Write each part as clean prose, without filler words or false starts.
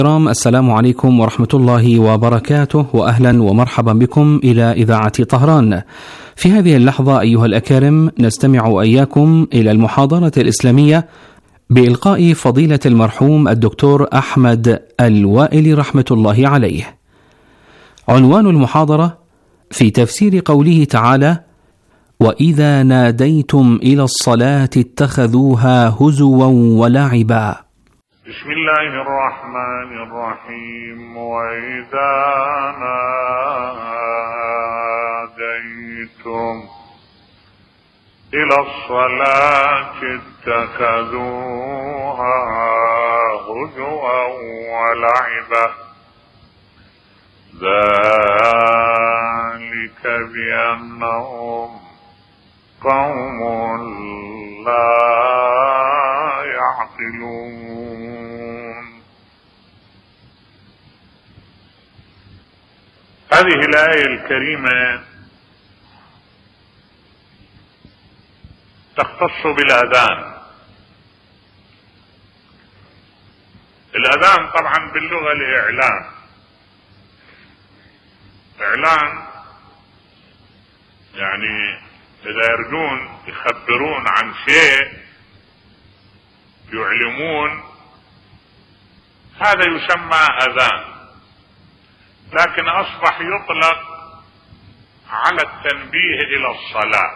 السلام عليكم ورحمة الله وبركاته، وأهلا ومرحبا بكم إلى إذاعة طهران. في هذه اللحظة أيها الأكارم نستمع إياكم إلى المحاضرة الإسلامية بإلقاء فضيلة المرحوم الدكتور أحمد الوائل رحمة الله عليه. عنوان المحاضرة في تفسير قوله تعالى: وإذا ناديتم إلى الصلاة اتخذوها هزوا ولعبا. بسم الله الرحمن الرحيم. وإذا ناديتم إلى الصلاة اتخذوها هزوا ولعبا، ذلك بأنهم قوم لا يعقلون. هذه الآية الكريمة تختص بالأذان. الأذان طبعا باللغة الإعلان، إعلان يعني إذا يردون يخبرون عن شيء يعلمون، هذا يسمى أذان. لكن أصبح يطلق على التنبيه إلى الصلاة.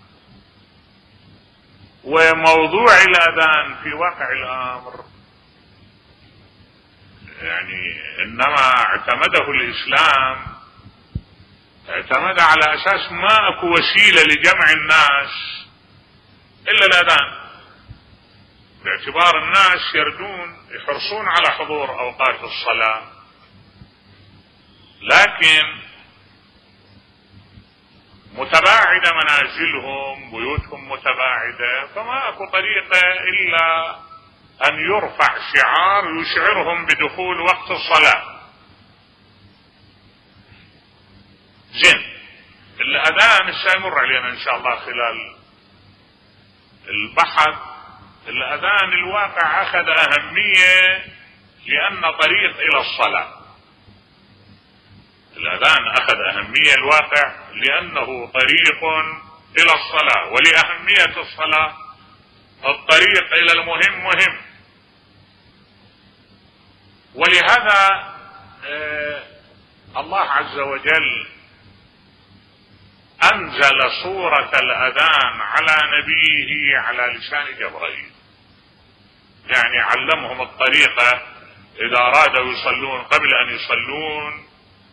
وموضوع الأذان في واقع الأمر يعني إنما اعتمده الإسلام، اعتمد على أساس ما أكو وسيلة لجمع الناس إلا الأذان، باعتبار الناس يردون يحرصون على حضور أوقات الصلاة، لكن متباعدة منازلهم، بيوتهم متباعدة، فما أكو طريقة إلا أن يرفع شعار يشعرهم بدخول وقت الصلاة. زين، الأذان سيمر علينا إن شاء الله خلال البحث. الأذان الواقع أخذ أهمية لأن طريق إلى الصلاة. الأذان أخذ أهمية الواقع لأنه طريق إلى الصلاة، ولأهمية الصلاة الطريق إلى المهم مهم. ولهذا الله عز وجل أنزل سورة الأذان على نبيه على لسان جبريل، يعني علمهم الطريقة إذا أرادوا يصلون قبل أن يصلون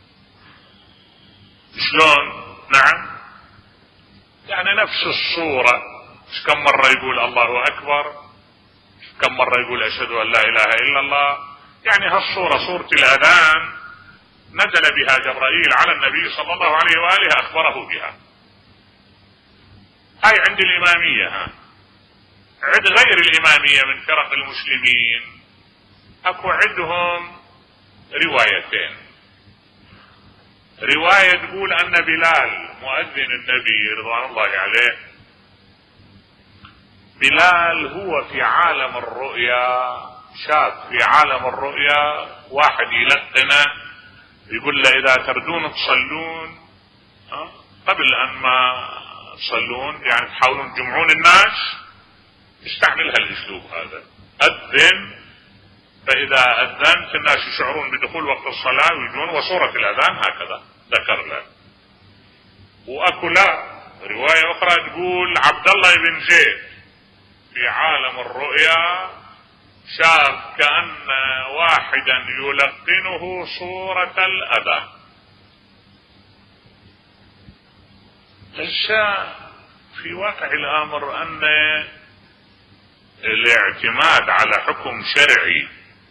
شلون. نعم، يعني نفس الصورة، كم مرة يقول الله أكبر، كم مرة يقول أشهد أن لا إله إلا الله. يعني هالصورة صورة الأذان نزل بها جبرائيل على النبي صلى الله عليه وآله، أخبره بها. هاي عند الإمامية. عند غير الإمامية من فرق المسلمين أكو عندهم روايتين. رواية تقول أن بلال مؤذن النبي رضوان الله عليه، بلال هو في عالم الرؤيا، شاف في عالم الرؤيا واحد يلقنه يقول له إذا تردون تصلون قبل أن ما تصلون، يعني تحاولون تجمعون الناس، استعمل هالأسلوب هذا، أذن، فإذا أذنت الناس يشعرون بدخول وقت الصلاة ويجون. وصورة الأذان هكذا ذكر له. وأكو لا رواية أخرى تقول عبد الله بن زيد في عالم الرؤيا شاف كأن واحدا يلقنه صورة الأذان. الشاء في واقع الأمر أن الاعتماد على حكم شرعي،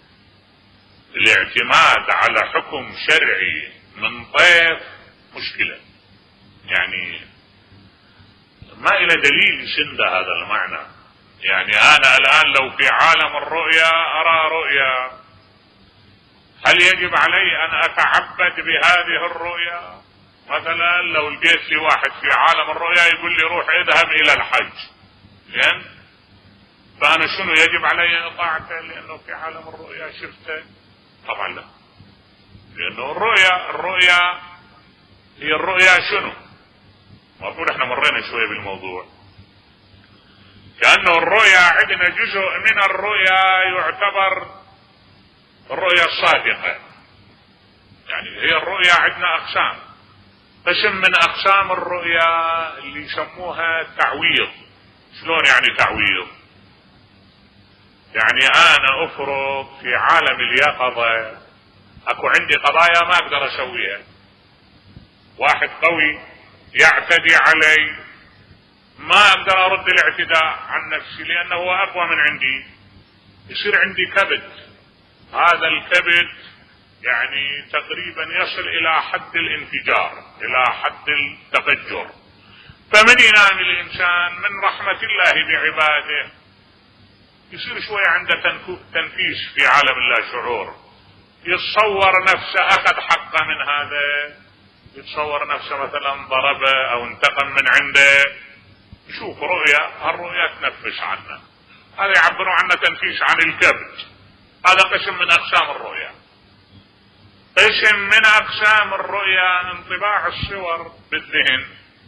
الاعتماد على حكم شرعي من طيف مشكلة، يعني ما إلى دليل يسند هذا المعنى. يعني أنا الآن لو في عالم الرؤيا أرى رؤيا، هل يجب علي أن أتعبد بهذه الرؤيا؟ مثلا لو لقيت لي واحد في عالم الرؤيا يقول لي روح اذهب إلى الحج، زين، فأنا شنو يجب علي أن أطاعته لأنه في عالم الرؤيا شفته؟ طبعا لا، لأنه الرؤيا هي الرؤيا شنو؟ المفروض احنا مرينا شوية بالموضوع. كأنه الرؤيا عندنا جزء من الرؤيا يعتبر الرؤيا الصادقة. يعني هي الرؤيا عندنا أقسام، قسم من أقسام الرؤيا اللي يسموها تعويض. شلون يعني تعويض؟ يعني أنا أفرض في عالم اليقظة أكو عندي قضايا ما أقدر أسويها، واحد قوي يعتدي علي، ما أقدر أرد الاعتداء عن نفسي لأنه هو أقوى من عندي، يصير عندي كبت. هذا الكبت يعني تقريبا يصل إلى حد الانفجار، إلى حد التفجر. فمن ينام الإنسان من رحمة الله بعباده يصير شوية عنده تنفيس في عالم اللاشعور، يتصور نفسه أخذ حقه من هذا، يتصور نفسه مثلا ضربه أو انتقم من عنده، يشوف رؤيا، الرؤيا تنفس عنه. هذا يعبروا عنه تنفيس عن الكبت. هذا قسم من أقسام الرؤيا. قسم من أقسام الرؤيا انطباع الصور بالذهن.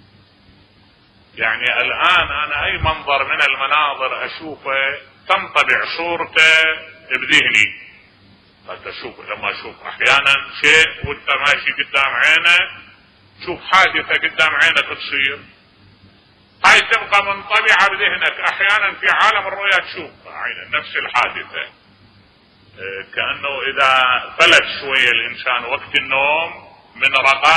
يعني الآن أنا أي منظر من المناظر أشوفه تنطبع صورته بذهني. لما أشوف أحيانا شيء وانت ماشي قدام عينه، شوف حادثة قدام عينك تصير، هاي تبقى منطبعة بذهنك. أحيانا في عالم الرؤيا تشوف نفس الحادثة، كأنه إذا فلت شوية الإنسان وقت النوم من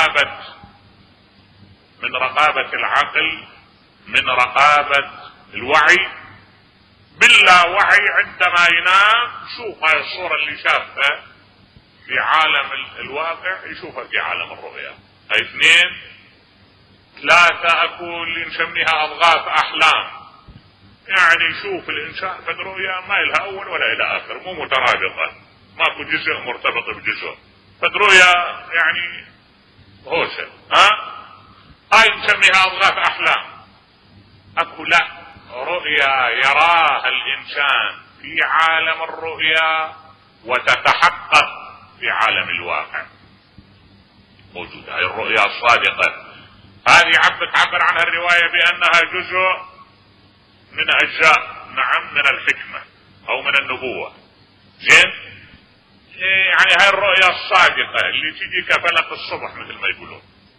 رقابة العقل، من رقابة الوعي، باللاوعي عندما ينام شوف هاي الصورة اللي شافها في عالم الواقع يشوفها في عالم الرؤيا. هاي 2 3 أكو اللي نسميها أضغاث أحلام. يعني يشوف الإنسان في الرؤيا ما إلها أول ولا إلى آخر، مو مترابطة، ماكو جزء مرتبط بجزء. فالرؤيا يعني هوسة. هاي نسميها أضغاث أحلام. أكو لا، رؤيا يراها الإنسان في عالم الرؤيا وتتحقق في عالم الواقع، موجودة. هاي الرؤيا الصادقة، هذه تعبر عنها الرواية بأنها جزء من أجزاء من الحكمة أو من النبوة. زين، يعني هاي الرؤيا الصادقة اللي تجي كفلق الصبح مثل ما يقولون.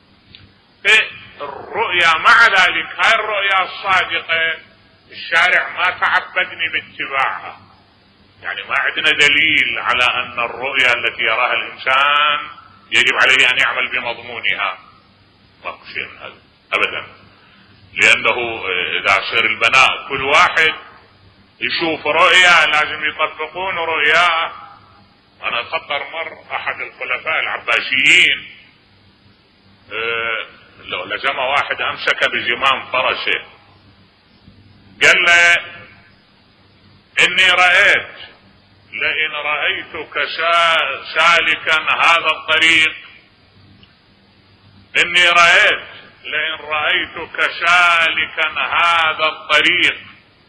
الرؤيا مع ذلك هاي الرؤيا الصادقة الشارع ما تعبدني باتباعها. يعني ما عندنا دليل على أن الرؤيا التي يراها الإنسان يجب عليه أن يعمل بمضمونها، ما شيء من هذا أبدا. لأنه إذا صار البناء كل واحد يشوف رؤيا لازم يطبقون رؤياه. أنا أتذكر مر أحد الخلفاء العباسيين لجمع واحد أمسك بزمام فرسه، قال له إني رأيت، لئن رأيتك سالكا هذا الطريق، إني رأيت لئن رأيتك سالكا هذا الطريق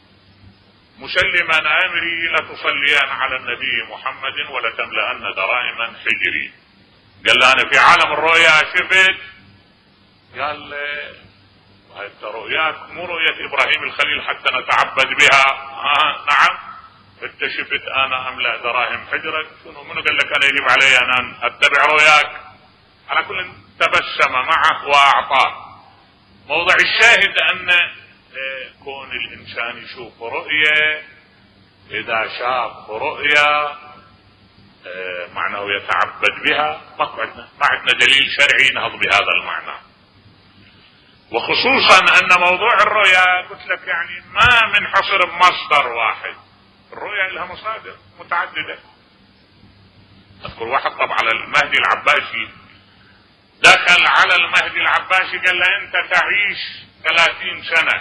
مسلما أمري لتصليان على النبي محمد ولتملأن درائما حجري. قال له أنا في عالم الرؤيا شفت، قال لي انت رؤياك مو رؤية ابراهيم الخليل حتى نتعبد بها. نعم، انت شفت انا املأ دراهم حجرك، منو قال لك انا يجب علي ان اتبع رؤياك؟ على كل تبسم معه واعطاه. موضع الشاهد ان كون الانسان يشوف رؤية، اذا شاف رؤيا معناه يتعبد بها، ما عندنا دليل شرعي ينهض بهذا المعنى. وخصوصا ان موضوع الرؤيا قلت لك يعني ما منحصر بمصدر واحد، الرؤيا لها مصادر متعددة. اذكر واحد طبعا على المهدي العباسي، دخل على المهدي العباسي قال له انت تعيش 30 سنة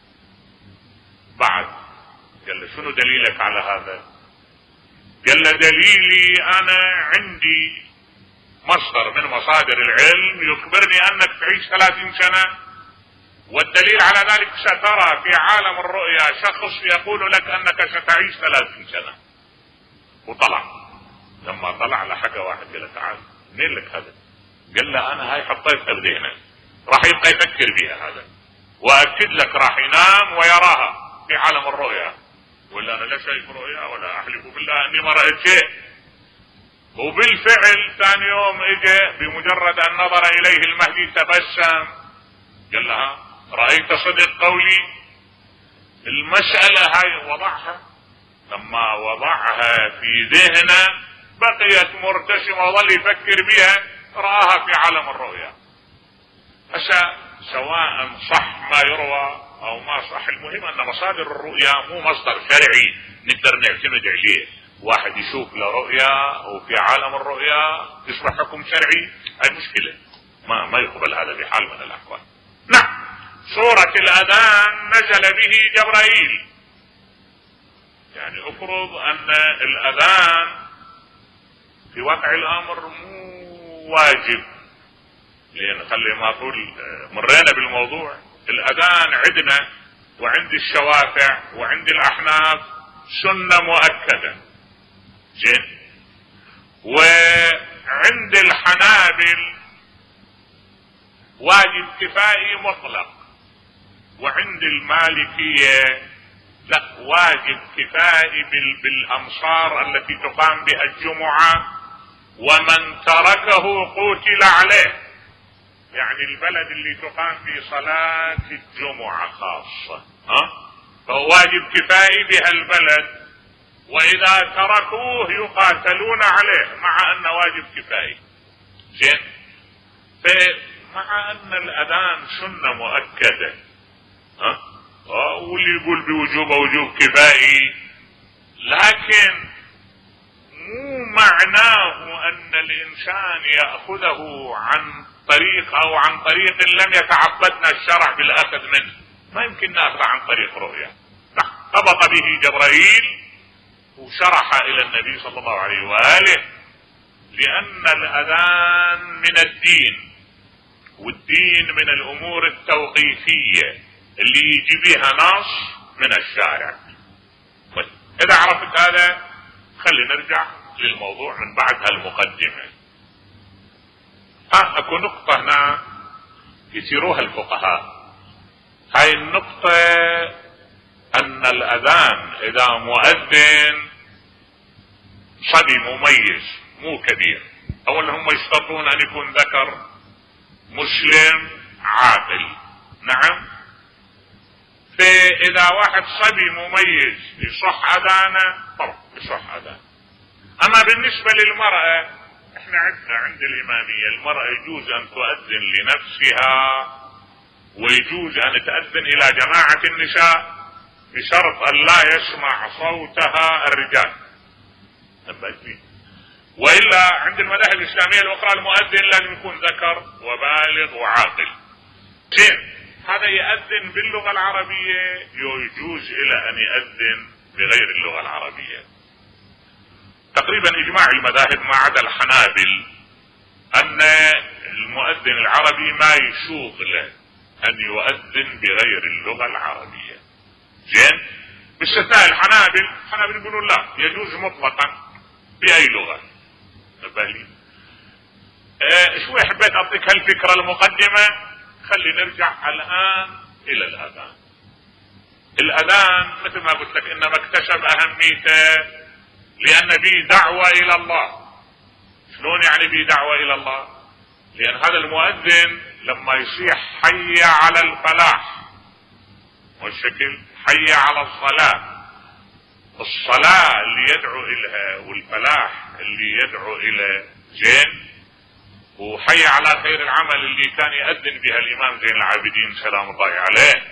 بعد. قال له شنو دليلك على هذا؟ قال له دليلي انا عندي مصدر من مصادر العلم يخبرني انك تعيش 30 سنة، والدليل على ذلك سترى في عالم الرؤيا شخص يقول لك انك ستعيش 30 سنة. وطلع لما طلع لحق واحد قال له تعال منين لك هذا؟ قال له انا هاي حطيتها بذهنه، راح يبقى يفكر بها هذا، واكد لك راح ينام ويراها في عالم الرؤيا. ولا انا لا شايف رؤيا ولا احلف بالله اني ما رايت شيء. وبالفعل ثاني يوم اجى بمجرد ان نظر اليه المهدي تبسم، قال لها رايت صدق قولي؟ المسألة هاي وضعها، لما وضعها في ذهنه بقيت مرتسمة وظل يفكر بها، رآها في عالم الرؤيا. سواء صح ما يروى او ما صح، المهم ان مصادر الرؤيا مو مصدر شرعي نقدر نعتمد عليه. واحد يشوف له رؤيا وفي عالم الرؤيا يصبح حكم شرعي، هاي مشكلة ما يقبل هذا بحال من الاحوال. نعم، سورة الأذان نزل به جبرائيل. يعني افرض ان الأذان في واقع الامر مو واجب، لان خلي ما اقول مرينا بالموضوع. الأذان عندنا وعند الشوافع وعند الأحناف سنة مؤكدة، زين، وعند الحنابل واجب كفائي مطلق، وعند المالكية لا، واجب كفائي بالأمصار التي تقام بها الجمعة، ومن تركه قتل عليه. يعني البلد اللي تقام في صلاة الجمعة خاصة فهو واجب كفائي بها البلد، وإذا تركوه يقاتلون عليه مع أنه واجب كفائي. زين، فمع أن الأذان سنة مؤكدة واللي يقول بوجوبه وجوب كفائي، لكن مو معناه أن الإنسان يأخذه عن طريق او عن طريق لم يتعبدنا الشرع بالاخذ منه. ما يمكن ناخذ عن طريق رؤيا. طبق به جبرائيل وشرح الى النبي صلى الله عليه واله، لان الاذان من الدين، والدين من الامور التوقيفية اللي يجي بها نص من الشارع. اذا عرفت هذا خلي نرجع للموضوع من بعد هالمقدمة. اكو نقطة هنا يثيروها الفقهاء. هاي النقطة ان الاذان اذا مؤذن صبي مميز مو كبير، اولا هم يشترطون ان يكون ذكر مسلم عاقل. نعم، فاذا واحد صبي مميز يصح اذانه طبعا يصح اذانه. اما بالنسبة للمرأة، احنا عند الامامية المرأة يجوز ان تؤذن لنفسها ويجوز ان تؤذن الى جماعة النساء بشرط ان لا يسمع صوتها الرجال. والا عند المذاهب الاسلامية الاخرى المؤذن لازم يكون ذكر وبالغ وعاقل. زين، هذا يؤذن باللغة العربية، يجوز الى ان يؤذن بغير اللغة العربية. تقريبا اجماع المذاهب ما عدا الحنابل ان المؤذن العربي ما يشوغله ان يؤذن بغير اللغة العربية. زين، باستثناء الحنابل يقولون لا، يجوز مطلقا باي لغة. بالي شوي حبيت اعطيك هالفكرة المقدمة. خلي نرجع الان الى الاذان. الاذان مثل ما قلت لك انما اكتسب اهميته لان به دعوة الى الله. شلون يعني به دعوة الى الله؟ لان هذا المؤذن لما يصيح حي على الفلاح والشكل حي على الصلاة اللي يدعو اليها والفلاح اللي يدعو الى، زين، وحي على خير العمل اللي كان يؤذن بها الامام زين العابدين سلام الله عليه.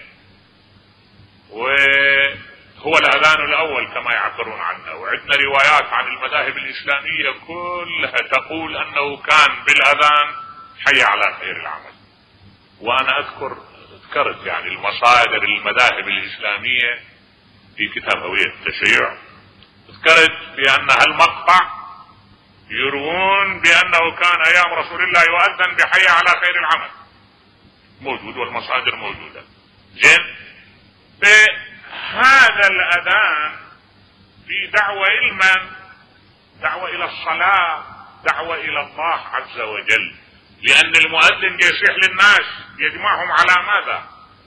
وهو الاذان الاول كما يعبرون عنه. وعندنا روايات عن المذاهب الاسلامية كلها تقول انه كان بالاذان حي على خير العمل. وانا ذكرت يعني المصادر المذاهب الاسلامية في كتاب هوية التشيع، ذكرت بان هالمقطع يروون بانه كان ايام رسول الله يؤذن بحي على خير العمل، موجود والمصادر موجودة. زين، فهذا الاذان في دعوة المن دعوة إلى الصلاة، دعوة إلى الله عز وجل. لأن المؤذن يصيح للناس، يجمعهم على ماذا؟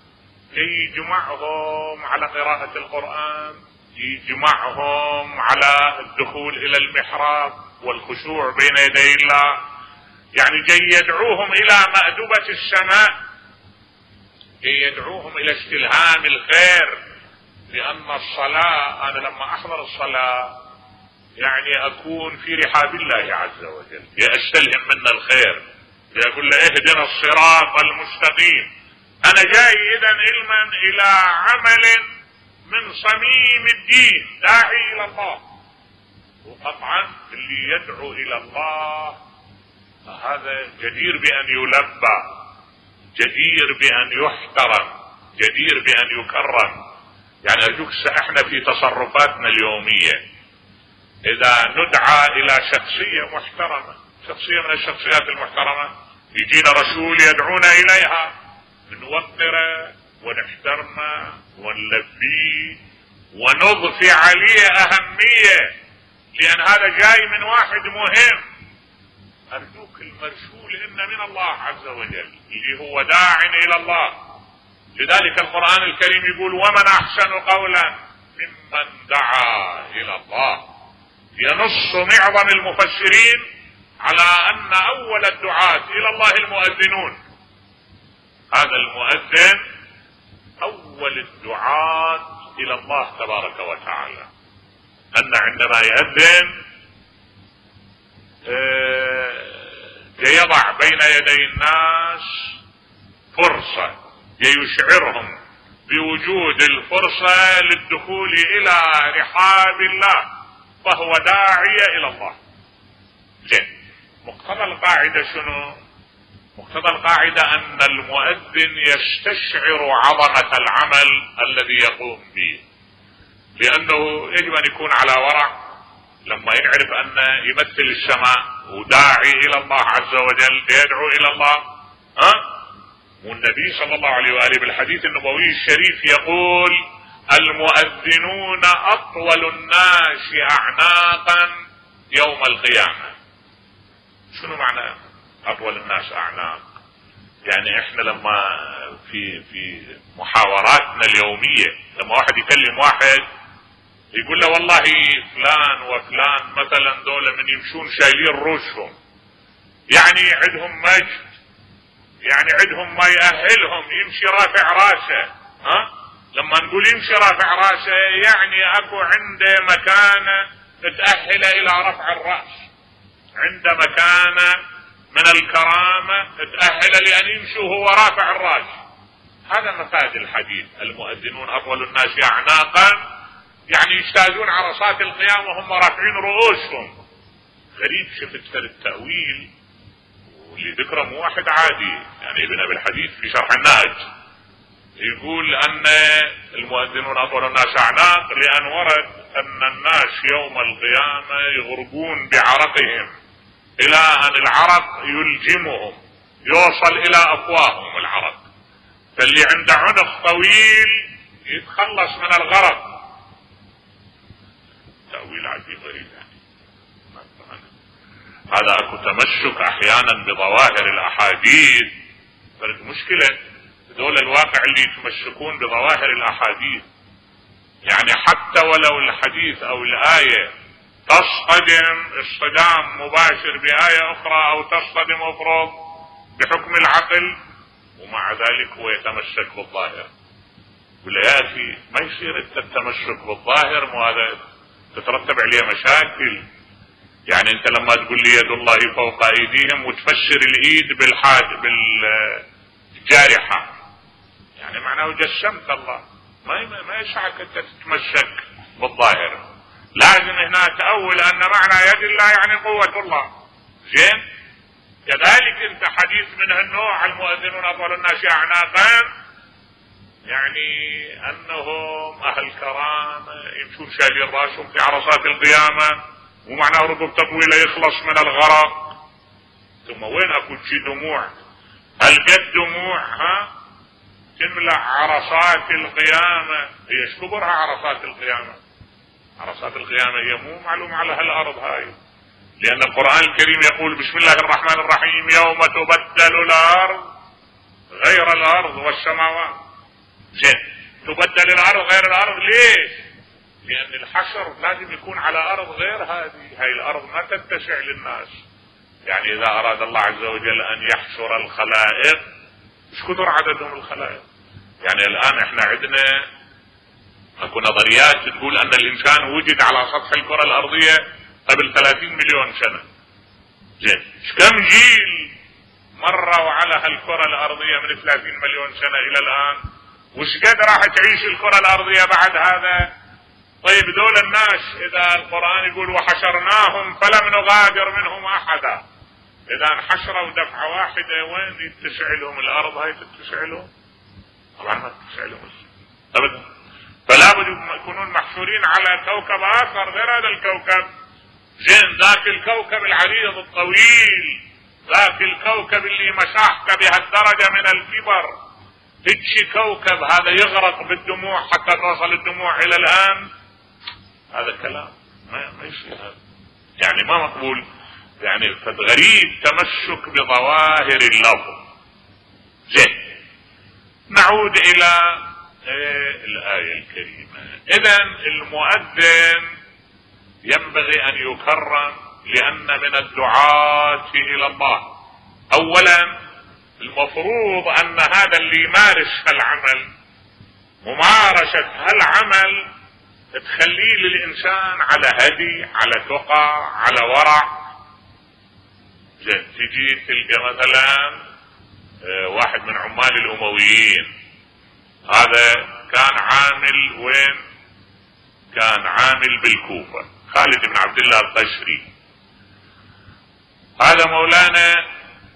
يجمعهم على قراءة القرآن، يجمعهم على الدخول إلى المحراب والخشوع بين يدي الله، يعني جاي يدعوهم إلى مأدبة السماء، جاي يدعوهم إلى استلهام الخير. لأن الصلاة، أنا لما أحضر الصلاة يعني أكون في رحاب الله عز وجل، يستلهم منا الخير، يقول له اهدنا الصراط المستقيم. أنا جاي إذن علما إلى عمل من صميم الدين، داعي إلى الله. وقطعا اللي يدعو إلى الله هذا جدير بأن يلبى، جدير بأن يحترم، جدير بأن يكرم. يعني أرجوك احنا في تصرفاتنا اليومية إذا ندعى إلى شخصية محترمة، شخصية من الشخصيات المحترمة، يجينا رسول يدعونا إليها، نوقره ونحترمه ونلبيه ونضفي عليه أهمية، لأن هذا جاي من واحد مهم. أرجوك المرسول إن من الله عز وجل اللي هو داع إلى الله. لذلك القرآن الكريم يقول ومن أحسن قولا ممن دعا إلى الله. ينص معظم المفسرين على أن أول الدعاة إلى الله المؤذنون. هذا المؤذن أول الدعاة إلى الله تبارك وتعالى، أن عندما يؤذن يضع بين يدي الناس فرصة، يشعرهم بوجود الفرصة للدخول إلى رحاب الله، فهو داعية إلى الله. زين، مقتضى القاعدة شنو؟ مقتضى القاعدة أن المؤذن يستشعر عظمة العمل الذي يقوم به، لأنه يجب أن يكون على ورع لما يعرف أن يمثل السماء وداعي إلى الله عز وجل، يدعو إلى الله. والنبي صلى الله عليه وآله بالحديث النبوي الشريف يقول المؤذنون أطول الناس أعناقا يوم القيامة. شنو معنى أطول الناس أعناق؟ يعني احنا لما في محاوراتنا اليومية لما واحد يكلم واحد يقول له والله فلان وفلان مثلا دول من يمشون شايلين روسهم، يعني عندهم مجد، يعني عندهم ما يأهلهم يمشي رافع راسه. لما نقول يمشي رافع راسه يعني اكو عنده مكانة تتأهل الى رفع الرأس، عنده مكانة من الكرامة تتأهل لأن يمشي وهو رافع الرأس. هذا مفاد الحديث. المؤذنون أطول الناس أعناقا، يعني يجتازون عرصات القيام وهم رافعين رؤوسهم. غريب شفت التأويل واللي ذكره مو واحد عادي، يعني ابن أبي الحديث في شرح النهج يقول أن المؤذنون أطول الناس أعناق لأن ورد أن الناس يوم القيامة يغرقون بعرقهم إلى أن العرق يلجمهم يوصل إلى أفواههم العرق، فاللي عنده عنق طويل يتخلص من الغرق. تأويل عجيب غريب يعني. هذا أكو تمسك أحيانا بظواهر الأحاديث، فالمشكلة دول الواقع اللي يتمسكون بظواهر الأحاديث، يعني حتى ولو الحديث أو الآية تصطدم اصطدام مباشر بآية أخرى أو تصطدم أفراد بحكم العقل، ومع ذلك هو يتمسك بالظاهر. يقول يا أخي ما يصير التمسك بالظاهر، وهذا تترتب عليه مشاكل. يعني أنت لما تقول لي يد الله فوق أيديهم وتفسر الإيد بالجارحة، يعني معناه جسمت الله، ما يسعك أنت تتمسك بالظاهر. لازم هنا تأول أن معنى يد الله يعني قوة الله. زين، كذلك انت حديث من هالنوع المؤذنون أطول الناس أعناقا، يعني أنهم أهل كرامة يمشون شايلين راسهم في عرصات القيامة، ومعناه ركوب طويلة يخلص من الغرق. ثم وين أكو شي دموع؟ هل قد دموع تملأ عرصات القيامة؟ هي ايش كبرها عرصات القيامة؟ عرصات القيامة هي مو معلوم على هالأرض هاي، لأن القرآن الكريم يقول بسم الله الرحمن الرحيم يوم تبدل الأرض غير الأرض والسماوات. زين، تبدل الأرض غير الأرض ليش؟ لأن الحشر لازم يكون على أرض غير هذه، هاي الأرض ما تتسع للناس. يعني إذا أراد الله عز وجل أن يحشر الخلائق، مش كثر عددهم الخلائق. يعني الآن احنا عندنا اكو نظريات تقول أن الإنسان وجد على سطح الكرة الأرضية قبل 30 مليون سنة. زين، كم جيل مروا على هالكرة الأرضية من 30 مليون سنة إلى الآن؟ وش قد راح تعيش الكرة الأرضية بعد هذا؟ طيب دول الناس إذا القرآن يقول وحشرناهم فلم نغادر منهم أحدا، إذا انحشروا دفعة واحدة وين يتسع لهم الأرض؟ هاي تتسع لهم؟ طبعا ما تتسع لهم أبدا. فلا بد يكونون محشورين على كوكب آخر غير هذا الكوكب. زين، ذاك الكوكب العريض الطويل، ذاك الكوكب اللي مساحته بهالدرجة من الكبر، هيك كوكب هذا يغرق بالدموع حتى توصل الدموع إلى الآن؟ هذا كلام ما يصير، هذا يعني ما مقبول. يعني غريب تمسك بظواهر اللفظ. زين، نعود إلى الآية الكريمة. إذن المؤذن ينبغي أن يكرم، لأن من الدعاة إلى الله أولا المفروض أن هذا اللي يمارس هالعمل، ممارسة هالعمل تخليه للإنسان على هدي، على تقى، على ورع. زين، تجي تلقى مثلا واحد من عمال الأمويين، هذا كان عامل وين؟ كان عامل بالكوفة، خالد بن عبد الله القشري. هذا مولانا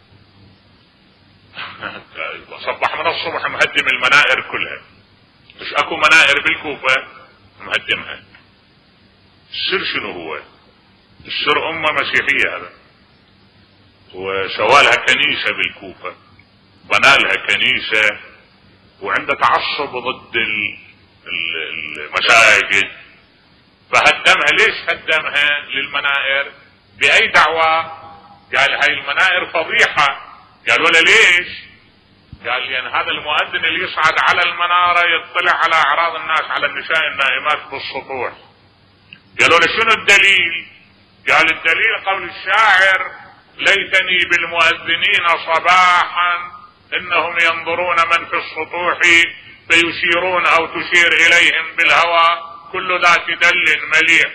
صبح من الصبح مهدم المنائر كلها. مش اكو منائر بالكوفة مهدمها. السر شنو هو؟ السر أمة مسيحية هذا، وسوالها كنيسة بالكوفة، بنالها كنيسة، وعنده تعصب ضد المساجد، فهدمها. ليش هدمها للمنائر؟ بأي دعوة؟ قال هاي المنائر فضيحة. قال ولا ليش؟ قال لأن هذا المؤذن اللي يصعد على المنارة يطلع على أعراض الناس، على النساء النائمات بالسطوح. قالوا له شنو الدليل؟ قال الدليل قول الشاعر ليتني بالمؤذنين صباحا انهم ينظرون من في السطوح فيشيرون او تشير اليهم بالهوى كل ذات دل مليح.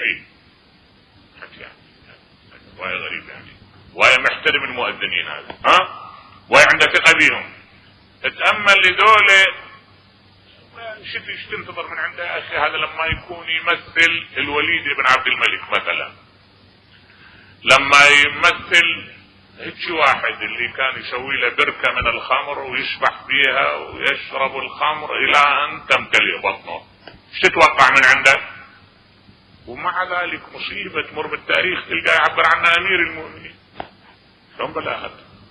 وهي غريب يعني، وهي محترم المؤذنين هذا، ها، وهي عنده ثقة بهم. اتأمل لدولة ايش تنتظر من عنده يا اخي؟ هذا لما يكون يمثل الوليد بن عبد الملك مثلا، لما يمثل هيك واحد اللي كان يسوي له بركة من الخمر ويسبح فيها ويشرب الخمر الى ان تمتلئ بطنه، ايش تتوقع من عنده؟ ومع ذلك مصيبة تمر بالتاريخ تلقى يعبر عنها امير المؤمنين. شلون بلاغت؟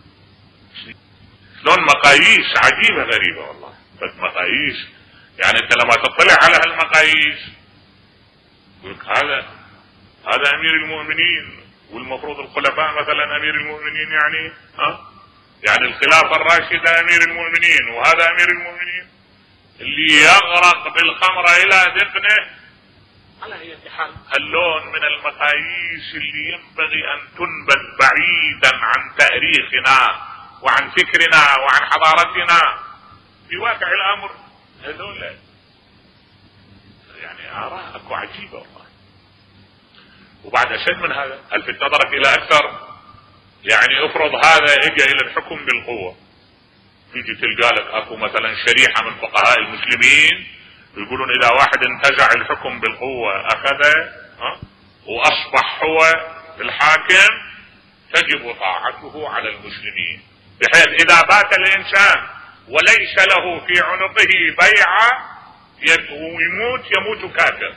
شلون مقاييس عجيبة غريبة والله. بس مقاييس يعني انت لما تطلع على هالمقاييس هذا امير المؤمنين، والمفروض الخلفاء مثلا امير المؤمنين، يعني يعني الخلافة الراشدة امير المؤمنين، وهذا امير المؤمنين اللي يغرق بالخمر الى ذقنه. على اي حال هاللون من المقاييس اللي ينبغي ان تنبذ بعيدا عن تاريخنا وعن فكرنا وعن حضارتنا. في واقع الامر هذول يعني آراء اكو عجيبة والله. وبعد اشد من هذا الفت نظرك الى اكثر، يعني افرض هذا اجى الى الحكم بالقوة، تيجي تلقى لك اكو مثلا شريحة من فقهاء المسلمين يقولون اذا واحد انتزع الحكم بالقوة اخذه واصبح هو الحاكم تجب طاعته على المسلمين، بحيث اذا بات الانسان وليس له في عنقه بيعة يموت كافر.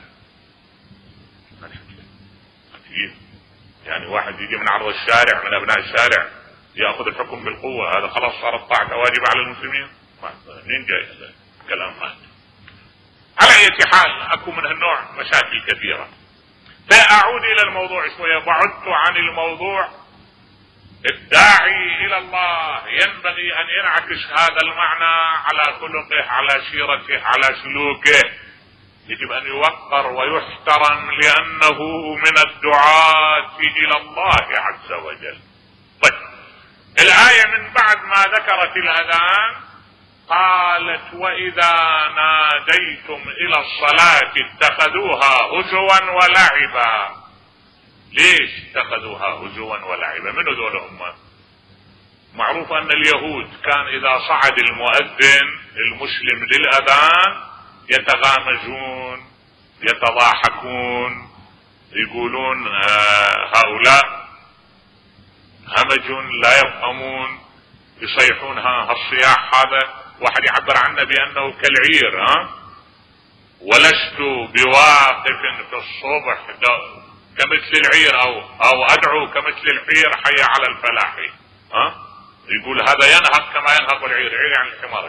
يعني واحد يجي من عرض الشارع من ابناء الشارع ياخذ الحكم بالقوة، هذا خلاص صارت طاعته واجبة على المسلمين؟ منين جاي هذا كلام؟ على اي حال اكو من هالنوع مشاكل كثيرة. فأعود إلى الموضوع شوية، بعدت عن الموضوع. الداعي إلى الله ينبغي أن ينعكس هذا المعنى على خلقه، على سيرته، على سلوكه. يجب أن يوقر ويحترم لأنه من الدعاة إلى الله عز وجل. طيب، الآية من بعد ما ذكرت الأذان قالت: وإذا ناديتم إلى الصلاة اتخذوها هزوا ولعبا. ليش اتخذوها هزوا ولعبا؟ من هذول هم؟ معروف أن اليهود كان إذا صعد المؤذن المسلم للأذان يتغامزون، يتضاحكون، يقولون هؤلاء همج لا يفهمون، يصيحون هالصياح. هذا واحد يعبر عنه بأنه كالعير. ولست بواقف في الصبح كمثل العير أو أدعو كمثل الحير حي على الفلاح. يقول هذا ينهق كما ينهق العير. عير يعني الحمار.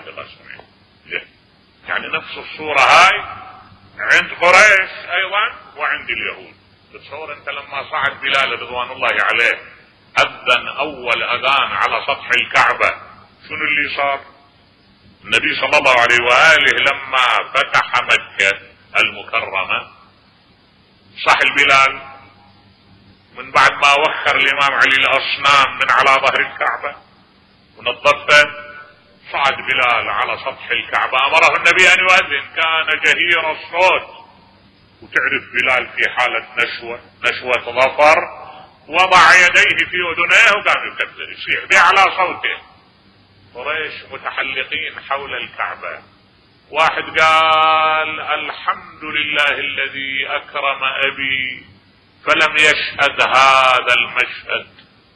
يعني نفس الصورة هاي عند قريش أيضا وعند اليهود. تتصور أنت لما صعد بلال رضوان الله عليه أذن أول أذان على سطح الكعبة، شنو اللي صار؟ النبي صلى الله عليه وآله لما فتح مكة المكرمة صح البلال، من بعد ما وخر الإمام علي الأصنام من على ظهر الكعبة ونظفه، صعد بلال على سطح الكعبة، أمره النبي أن يؤذن، كان جهير الصوت. وتعرف بلال في حالة نشوة ظفر، وضع يديه في أذنيه وقام يكبر يصيح بأعلى صوته. قريش متحلقين حول الكعبة. واحد قال: الحمد لله الذي أكرم أبي فلم يشهد هذا المشهد.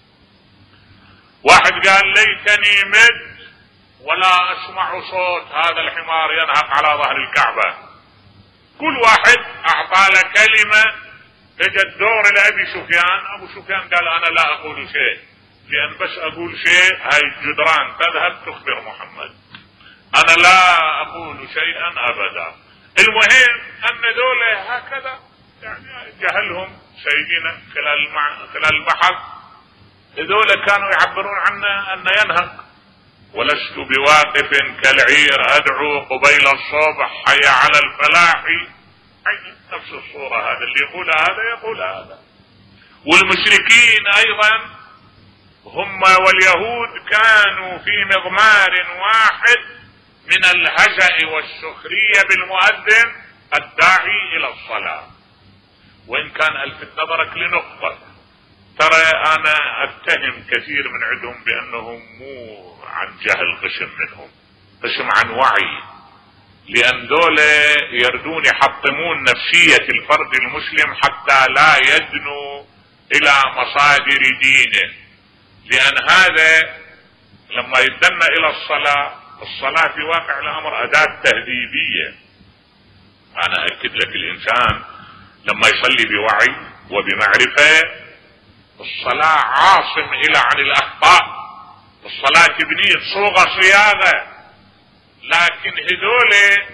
واحد قال: ليتني مت ولا أسمع صوت هذا الحمار ينهق على ظهر الكعبة. كل واحد أعطى له كلمة. اجى الدور لأبي سفيان. أبو سفيان قال: أنا لا أقول شيء، لأن بس أقول شيء هاي الجدران تذهب تخبر محمد. أنا لا أقول شيئا أبدا. المهم أن دولة هكذا يعني جهلهم سيدنا خلال البحث، دولة كانوا يعبرون عنه أن ينهق. ولست بواقف كالعير أدعو قبيل الصبح حي على الفلاح. نفس الصورة، هذا اللي يقول هذا يقول هذا. والمشركين أيضا هم واليهود كانوا في مضمار واحد من الهزأ والسخرية بالمؤذن الداعي إلى الصلاة. وإن كان ألفت نظرك لنقطة، ترى أنا أتهم كثير من عندهم بأنهم مو عن جهل قسم منهم، قسم عن وعي. لأن دولة يردون يحطمون نفسية الفرد المسلم حتى لا يدنو إلى مصادر دينه. لأن هذا لما يدن إلى الصلاة في واقع الأمر أداة تهذيبية. أنا أكد لك الإنسان لما يصلي بوعي وبمعرفة، الصلاة عاصم إلى عن الأخطاء. الصلاة تبنيه صوغة صياغة. لكن هذول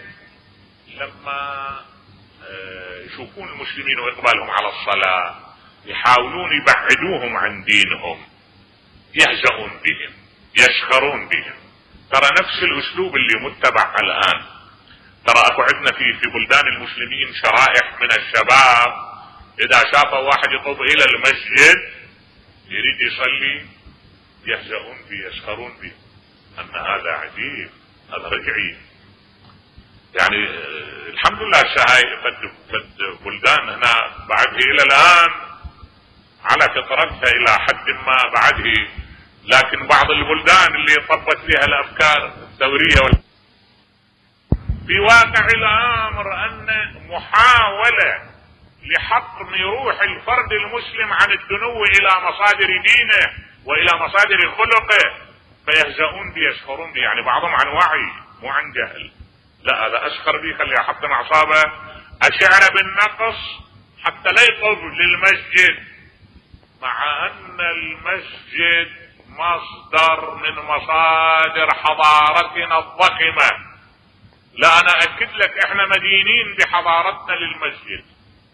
لما يشوفون المسلمين وإقبالهم على الصلاة يحاولون يبعدوهم عن دينهم، يهزؤون بهم، يسخرون بهم. ترى نفس الأسلوب اللي متبع الآن. ترى أكو عندنا في بلدان المسلمين شرائح من الشباب إذا شافوا واحد يطوف إلى المسجد يريد يصلي يهزؤون به، يسخرون به، أن هذا عجيب، هذا رجعي. يعني الحمد لله الشهاي قد بلدان هنا بعده إلى الآن على فطرتها إلى حد ما بعده. لكن بعض البلدان اللي طبت فيها الأفكار الثورية في واقع الأمر أن محاولة لحطم روح الفرد المسلم عن الدنو إلى مصادر دينه وإلى مصادر خلقه، فيهزؤون بي يسخرون بي. يعني بعضهم عن وعي مو عن جهل. لا، هذا أسخر بي، خلي أحطم أعصابه، أشعر بالنقص حتى لا يطب للمسجد، مع أن المسجد مصدر من مصادر حضارتنا الضخمة. لا، أنا أكد لك إحنا مدينين بحضارتنا للمسجد.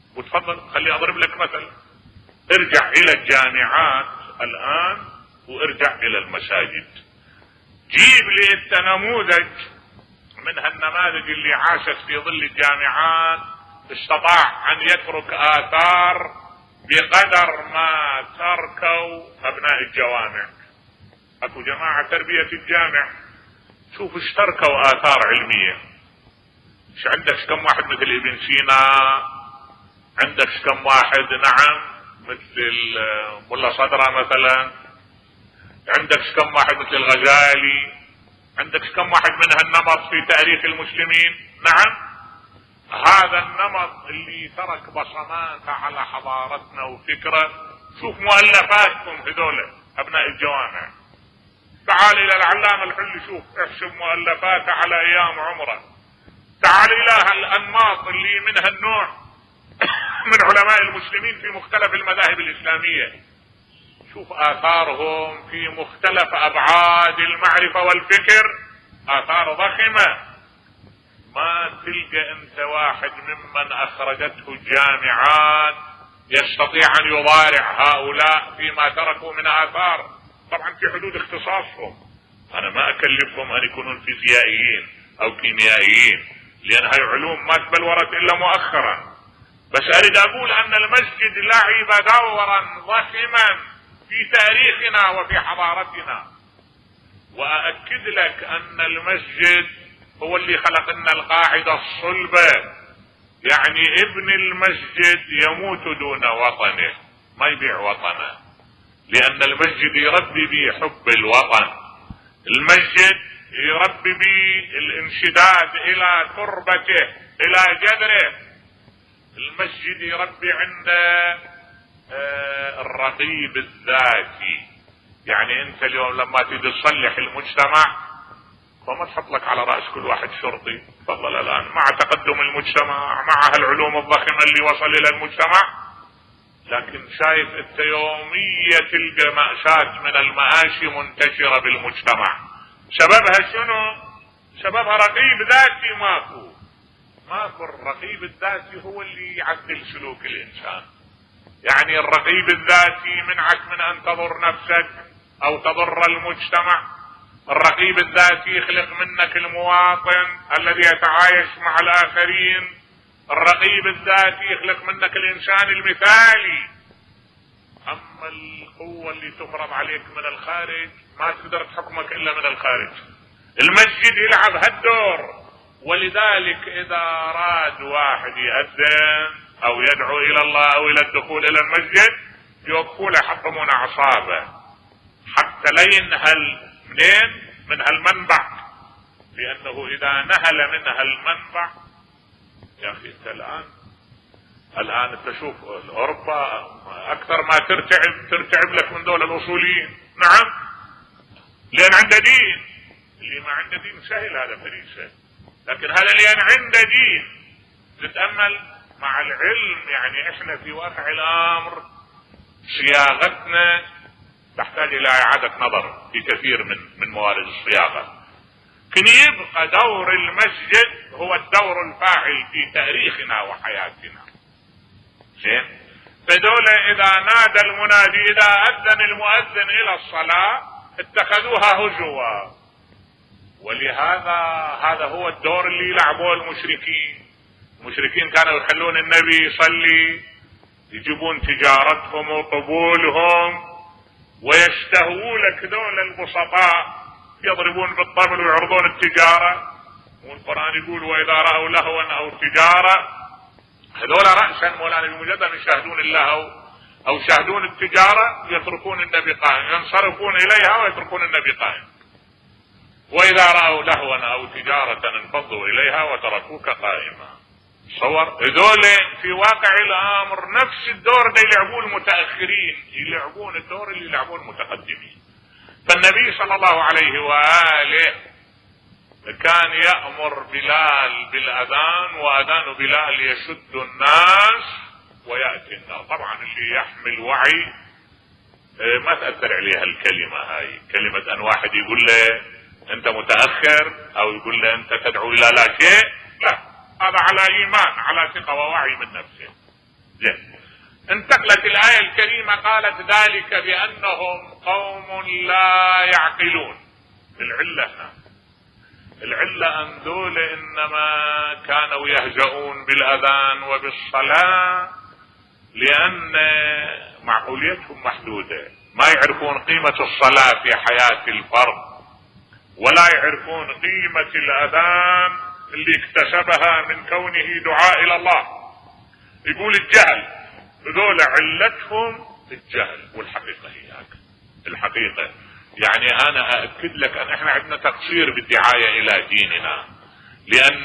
وتفضل خلي اضرب لك مثل. ارجع الى الجامعات الان وارجع الى المساجد، جيب لي انت نموذج من هالنماذج اللي عاشت في ظل الجامعات استطاع ان يترك اثار بقدر ما تركوا ابناء الجوامع. اكو جماعة تربية الجامع شوف ايش تركوا اثار علمية. ايش عندك كم واحد مثل ابن سينا، عندك كم واحد نعم مثل ملا صدرة مثلا، عندك كم واحد مثل الغزالي، عندك كم واحد من هالنمط في تاريخ المسلمين. نعم هذا النمط اللي ترك بصمات على حضارتنا وفكرة. شوف مؤلفاتكم هذول ابناء الجوامع، تعال الى العلامة الحلي شوف احسب مؤلفاته على ايام عمره، تعال الى الانماط اللي من هالنوع من علماء المسلمين في مختلف المذاهب الاسلامية، شوف اثارهم في مختلف ابعاد المعرفة والفكر، اثار ضخمة. ما تلقى انت واحد ممن اخرجته الجامعات يستطيع ان يضارع هؤلاء فيما تركوا من اثار، طبعا في حدود اختصاصهم. انا ما اكلفهم ان يكونون فيزيائيين او كيميائيين لان هاي علوم ما تبلورت الا مؤخرا، بس اريد اقول ان المسجد لعب دورا ضخما في تاريخنا وفي حضارتنا. واكد لك ان المسجد هو اللي خلق لنا القاعدة الصلبة، يعني ابن المسجد يموت دون وطنه، ما يبيع وطنه، لان المسجد يربي به حب الوطن، المسجد يربي به الانشداد الى تربته الى جذره، المسجد يربي عنده الرقيب الذاتي. يعني انت اليوم لما تيجي تصلح المجتمع فما تحط لك على رأس كل واحد شرطي. تفضل الان مع تقدم المجتمع مع هالعلوم الضخمة اللي وصل الى المجتمع، لكن شايف انت يومية تلقى مأساة من المآسي منتشرة بالمجتمع. سببها شنو؟ سببها رقيب ذاتي ماكو. الرقيب الذاتي هو اللي يعدل سلوك الانسان. يعني الرقيب الذاتي منعك من ان تضر نفسك او تضر المجتمع. الرقيب الذاتي يخلق منك المواطن الذي يتعايش مع الاخرين. الرقيب الذاتي يخلق منك الانسان المثالي. اما القوة اللي تفرض عليك من الخارج ما تقدر تحكمك الا من الخارج. المسجد يلعب هالدور، ولذلك اذا اراد واحد يأذن او يدعو الى الله او الى الدخول الى المسجد يوقفوا له يحطمون اعصابه حتى لا ينهل من هالمنبع، لانه اذا نهل من هالمنبع يا اخي انت الان انت شوف اوروبا اكثر ما ترتعب لك من دول الاصوليين. نعم لان عنده دين. اللي ما عنده دين سهل هذا فريسه، لكن هذا اللي عنده دين تتأمل مع العلم. يعني احنا في واقع الامر صياغتنا تحتاج الى اعادة نظر في كثير من موارد الصياغة. لكن يبقى دور المسجد هو الدور الفاعل في تاريخنا وحياتنا. زين فدول اذا نادى المنادي، اذا اذن المؤذن الى الصلاة اتخذوها هزوا. ولهذا هذا هو الدور اللي يلعبوه المشركين كانوا يخلون النبي يصلي، يجيبون تجارتهم وقبولهم ويشتهوا لك دول البسطاء يضربون بالطبل ويعرضون التجارة. والقرآن يقول واذا رأوا لهوا او تجارة، هذول رأسا مولانا بمجرد يشاهدون اللهو او يشاهدون التجارة يتركون النبي قائم، ينصرفون اليها ويتركون النبي قائم. واذا رأوا لهوا او تجارة انفضوا اليها وتركوك قائما. تصور هذول في واقع الامر نفس الدور اللي يلعبون المتاخرين، يلعبون الدور اللي يلعبون المتقدمين. فالنبي صلى الله عليه واله كان يأمر بلال بالاذان، واذان بلال يشد الناس وياتي النار. طبعا اللي يحمل وعي ما تاثر عليها الكلمه هاي، كلمه ان واحد يقول له انت متاخر او يقول له انت تدعو الى لا شيء، لا، هذا على ايمان على ثقة ووعي من نفسه. زين. انتقلت الآية الكريمة قالت ذلك بأنهم قوم لا يعقلون. العلة أن ذول إنما كانوا يهزؤون بالأذان وبالصلاة لأن معقوليتهم محدودة، ما يعرفون قيمة الصلاة في حياة الفرد، ولا يعرفون قيمة الأذان اللي اكتسبها من كونه دعاء إلى الله. يقول الجهل، ذول علتهم الجهل، والحقيقة هي هكذا. الحقيقة يعني أنا أأكد لك أن إحنا عندنا تقصير بالدعاية إلى ديننا، لأن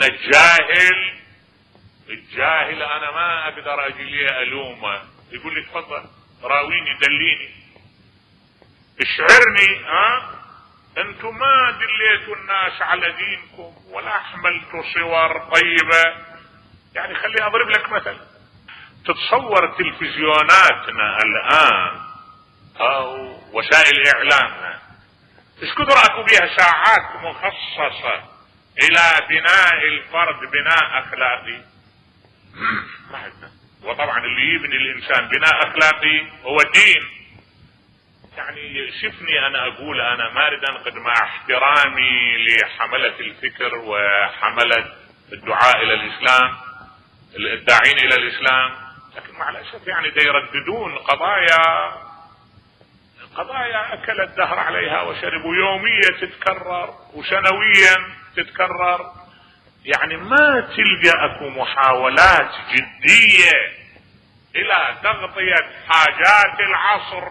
الجاهل أنا ما أقدر أجي ألومه. يقول لي تفضل راويني دليني اشعرني، أنتم ما دليتوا الناس على دينكم ولا حملتوا صور طيبة. يعني خلي أضرب لك مثل. تتصور تلفزيوناتنا الآن أو وسائل إعلامنا ايش كثر اكو بها ساعات مخصصة الى بناء الفرد بناء اخلاقي؟ ما عندنا. وطبعا اللي يبني الانسان بناء اخلاقي هو الدين. يعني شفني انا اقول انا ما اريد انقد مع احترامي لحملة الفكر وحملة الدعاء الى الاسلام الداعين الى الاسلام، لكن مع الاسف يعني دا يرددون قضايا اكل الدهر عليها وشربوا، يومية تتكرر وسنويا تتكرر. يعني ما تلقى اكو محاولات جدية الى تغطية حاجات العصر.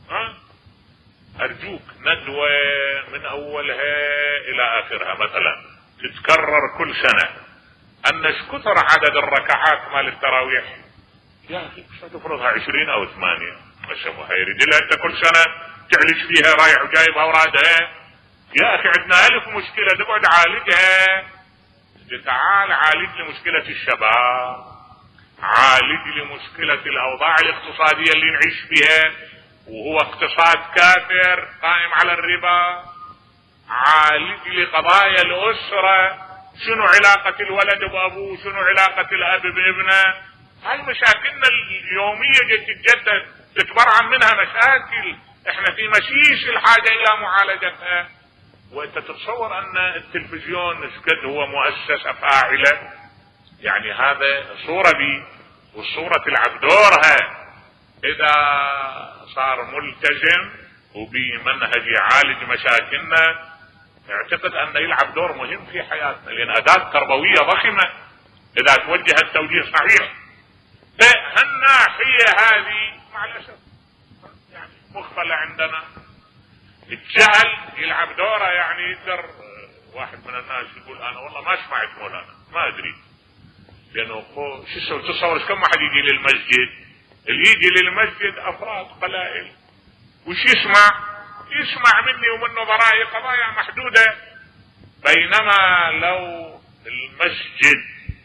ارجوك ندوة من اولها الى اخرها مثلا تتكرر كل سنة، ان كثر عدد الركعات مال التراويح. يا اخي مش تفرضها 20 او 8 الشيخ هيريد لها انت كل سنة تعلش فيها رايح وجايب اورادها. يا اخي عندنا 1000 مشكلة تقعد عالجها. تعال عالج لي مشكلة الشباب، عالج لي مشكلة الاوضاع الاقتصادية اللي نعيش بها وهو اقتصاد كافر قائم على الربا، عالج لي قضايا الاسرة، شنو علاقة الولد بابوه، شنو علاقة الاب بابنه. هاي مشاكلنا اليومية تتجدد، تتبرعن منها مشاكل احنا في مشيش الحاجة الى معالجتها. وانت تتصور ان التلفزيون شقد هو مؤسسة فاعلة. يعني هذا صورة بي والصورة تلعب دورها اذا صار ملتزم وبمنهج يعالج مشاكلنا. اعتقد ان يلعب دور مهم في حياتنا، لان اداة تربوية ضخمة اذا توجه التوجيه صحيح. فهالناحية هذه مع الاسف يعني مخفلة عندنا. الجهل يلعب دوره. يعني يقدر واحد من الناس يقول انا والله ما سمعت مولانا ما ادري، لانه شو تصور كم واحد يجي للمسجد؟ اللي يجي للمسجد افراد قلائل، وش يسمع مني ومن نظرائي قضايا محدودة. بينما لو المسجد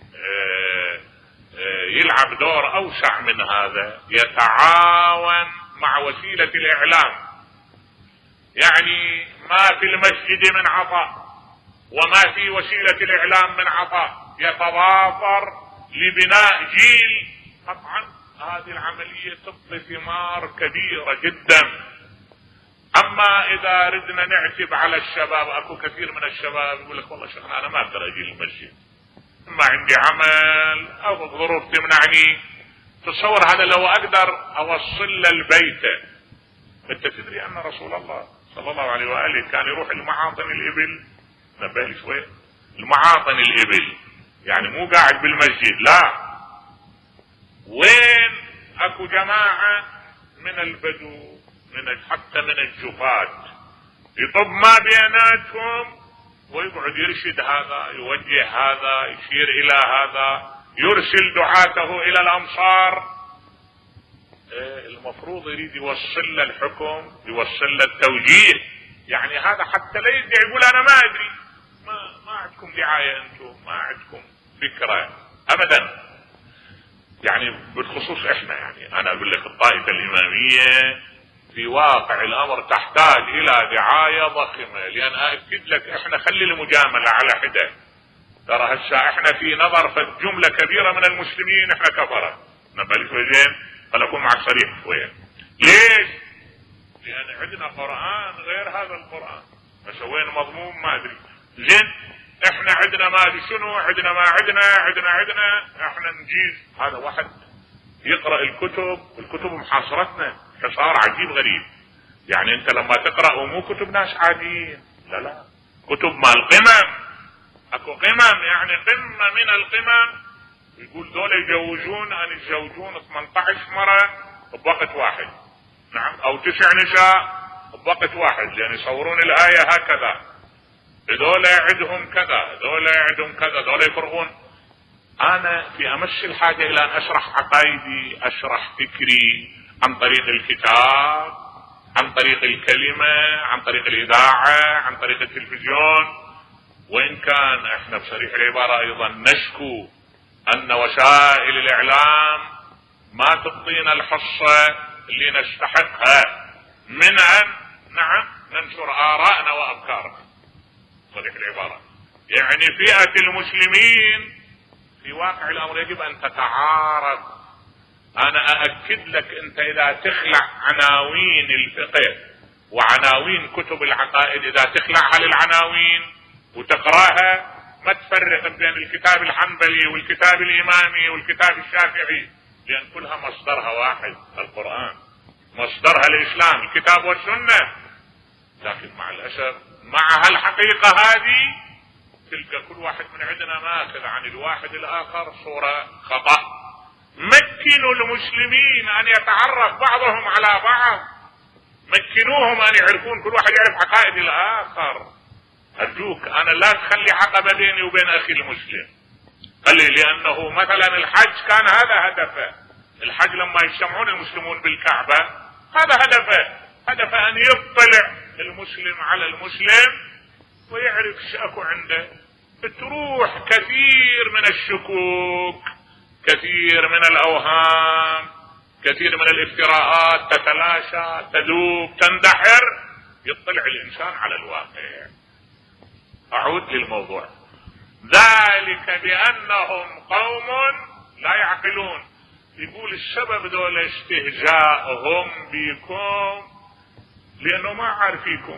يلعب دور اوسع من هذا، يتعاون مع وسيلة الاعلام. يعني ما في المسجد من عطاء وما في وسيلة الاعلام من عطاء، يتضافر لبناء جيل. طبعا هذه العملية تعطي ثمار كبيرة جدا. اما اذا ردنا نعتب على الشباب، اكو كثير من الشباب يقول لك والله شيخنا انا ما اقدر اجي المسجد، ما عندي عمل او ظروف تمنعني. تصور هذا لو اقدر اوصل للبيت. انت تدري ان رسول الله صلى الله عليه وآله كان يروح لمعاطن الابل. نبه لي شوي، المعاطن الابل يعني مو قاعد بالمسجد، لا، وين اكو جماعة من البدو حتى من الجفاة يطب ما بيناتهم ويقعد يرشد هذا، يوجه هذا، يشير الى هذا، يرسل دعاته الى الامصار. المفروض يريد يوصل له الحكم، يوصل له التوجيه. يعني هذا حتى لا يدعي يقول انا ما ادري، ما عندكم دعاية انتم، ما عندكم فكرة ابدا. يعني بالخصوص احنا، يعني انا اقول لك الطائفة الامامية في واقع الامر تحتاج الى دعاية ضخمة. لان اكد لك احنا خلي المجاملة على حدة. ترى هسه احنا في نظر جملة كبيرة من المسلمين احنا كفرة، نبالي شوي زين، خل اكون معك صريح شوية. ليش؟ لان عندنا قرآن غير هذا القرآن، فسوينا مضمون ما ادري. زين احنا عندنا ما ادري شنو، عندنا ما عندنا احنا نجيز. هذا واحد يقرأ الكتب محاصرتنا حصار عجيب غريب. يعني انت لما تقرأ ومو كتب ناس عاديين، لا كتب مال قمم، اكو قمم يعني قمة من القمم. يقول دول يجوزون ان يتزوجون 18 مرة بوقت واحد، نعم، او 9 نساء بوقت واحد، لان يصورون الآية هكذا، دول عندهم كذا، دول عندهم كذا، دول يفرغون. انا في امس الحاجة الى ان اشرح عقائدي، اشرح فكري عن طريق الكتاب، عن طريق الكلمة، عن طريق الاذاعة، عن طريق التلفزيون. وان كان احنا بصريح العبارة ايضا نشكو ان وسائل الاعلام ما تعطينا الحصة اللي نستحقها من ان نعم ننشر آراءنا وافكارنا. صريح العبارة يعني فئة المسلمين في واقع الامر يجب ان تتعارف. انا اأكد لك انت اذا تخلع عناوين الفقه وعناوين كتب العقائد، اذا تخلع على العناوين وتقراها ما تفرق بين الكتاب الحنبلي والكتاب الامامي والكتاب الشافعي، لان كلها مصدرها واحد، القرآن مصدرها الاسلام، الكتاب والسنة. لكن مع الاسف مع هالحقيقة هذه تلقى كل واحد من عندنا ماخذ عن الواحد الاخر صورة خطأ. مكنوا المسلمين ان يتعرف بعضهم على بعض، مكنوهم ان يعرفون، كل واحد يعرف عقائد الاخر. ارجوك انا لا تخلي عقبة بيني وبين اخي المسلم، خلي، لانه مثلا الحج كان هذا هدفه، الحج لما يجتمعون المسلمون بالكعبة هذا هدفه ان يطلع المسلم على المسلم ويعرف شاكو عنده. تروح كثير من الشكوك، كثير من الاوهام، كثير من الافتراءات تتلاشى، تذوب، تندحر، يطلع الانسان على الواقع. اعود للموضوع، ذلك بانهم قوم لا يعقلون. يقول السبب دول استهزاءهم بكم لانه ما عارفيكم،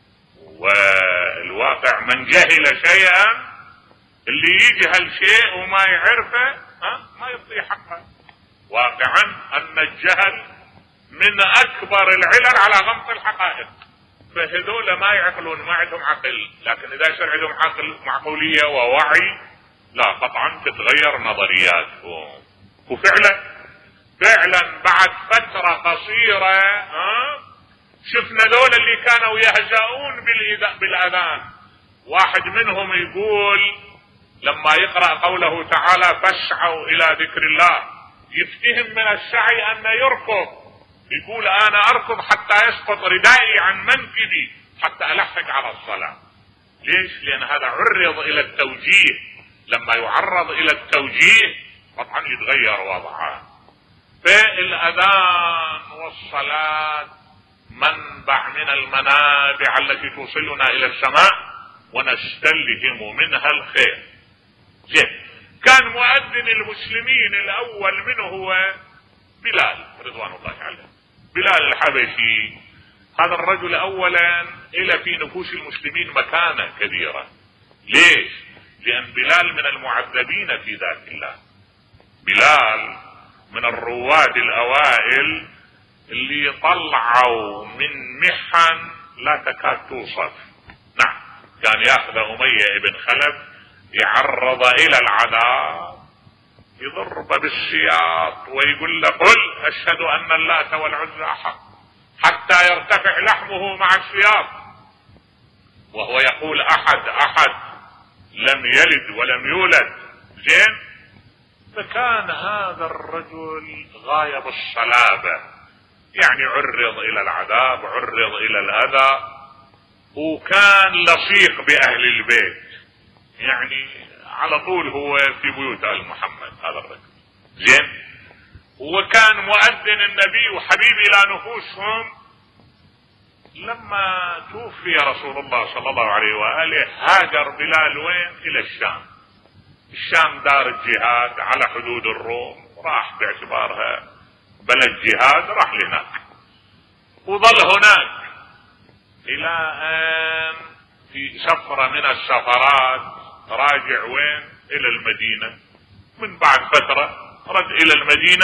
والواقع من جهل شيئا، اللي يجهل شيء وما يعرفه ما يعطيه حقه. واقعا ان الجهل من اكبر العلل على غمط الحقائق. فهذول ما يعقلون، ما عندهم عقل. لكن اذا يصير عندهم عقل، معقولية ووعي، لا قطعا تتغير نظرياتهم. وفعلا بعد فترة قصيرة شفنا ذول اللي كانوا يهزؤون بالاذان. واحد منهم يقول لما يقرأ قوله تعالى فاسعوا الى ذكر الله، يفتهم من السعي ان يركض. يقول انا اركض حتى يسقط ردائي عن منكبي حتى الحق على الصلاة. ليش؟ لان هذا عرض الى التوجيه. لما يعرض الى التوجيه طبعا يتغير وضعه. فالاذان والصلاة منبع من المنابع التي توصلنا الى السماء ونستلهم منها الخير. زين، كان مؤذن المسلمين الاول منه هو بلال رضوان الله عليه، بلال الحبشي. هذا الرجل اولا الى في نفوس المسلمين مكانة كبيرة. ليش؟ لان بلال من المعذبين في ذات الله. بلال من الرواد الاوائل اللي طلعوا من محن لا تكاد توصف. نعم، كان ياخذ امية ابن خلف يعرض الى العذاب، يضرب بالسياط ويقول له قل اشهد ان اللات والعزى حق، حتى يرتفع لحمه مع السياط وهو يقول احد لم يلد ولم يولد. زين، فكان هذا الرجل غاية بالصلابة، يعني عرض الى العذاب، عرض الى الاذى، وكان لصيق باهل البيت، يعني على طول هو في بيوت ال محمد هذا الرجل. زين، وكان مؤذن النبي وحبيب الى نفوسهم. لما توفي رسول الله صلى الله عليه وآله هاجر بلال وين؟ الى الشام. الشام دار الجهاد على حدود الروم، راح باعتبارها بلد جهاد، راح لهناك وظل هناك الى ان في سفرة من السفرات راجع وين؟ الى المدينة. من بعد فترة رد الى المدينة،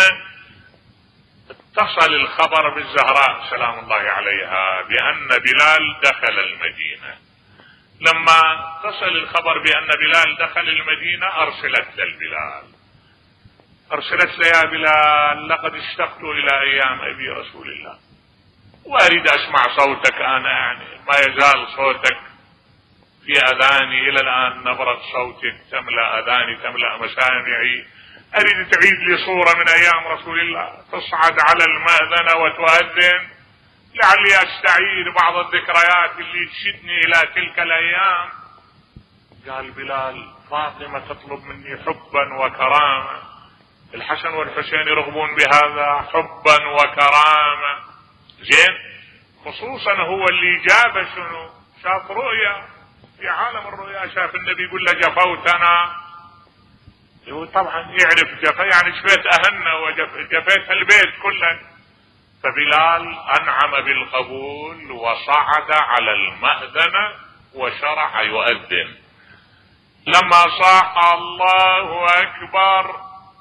اتصل الخبر بالزهراء سلام الله عليها بان بلال دخل المدينة. لما اتصل الخبر بان بلال دخل المدينة ارسلت للبلال، ارسلت له: يا بلال لقد اشتقت الى ايام ابي رسول الله واريد اسمع صوتك. انا يعني ما يزال صوتك في اذاني الى الان، نبرة صوتك تملأ اذاني تملأ مسامعي، اريد تعيد لي صورة من ايام رسول الله، تصعد على المأذنة وتؤذن لعلي استعيد بعض الذكريات اللي تشدني الى تلك الايام. قال بلال: فاطمة تطلب مني حبا وكرامة، الحسن والحسين يرغبون بهذا حبا وكرامة. زين، خصوصا هو اللي جاب شنو؟ شاف رؤيا في عالم الرؤيا، شاف النبي يقول له جفوتنا، هو طبعا يعرف جفا يعني شفيت اهلنا وجفيت البيت كله. فبلال انعم بالقبول وصعد على المأذنة وشرع يؤذن. لما صاح الله اكبر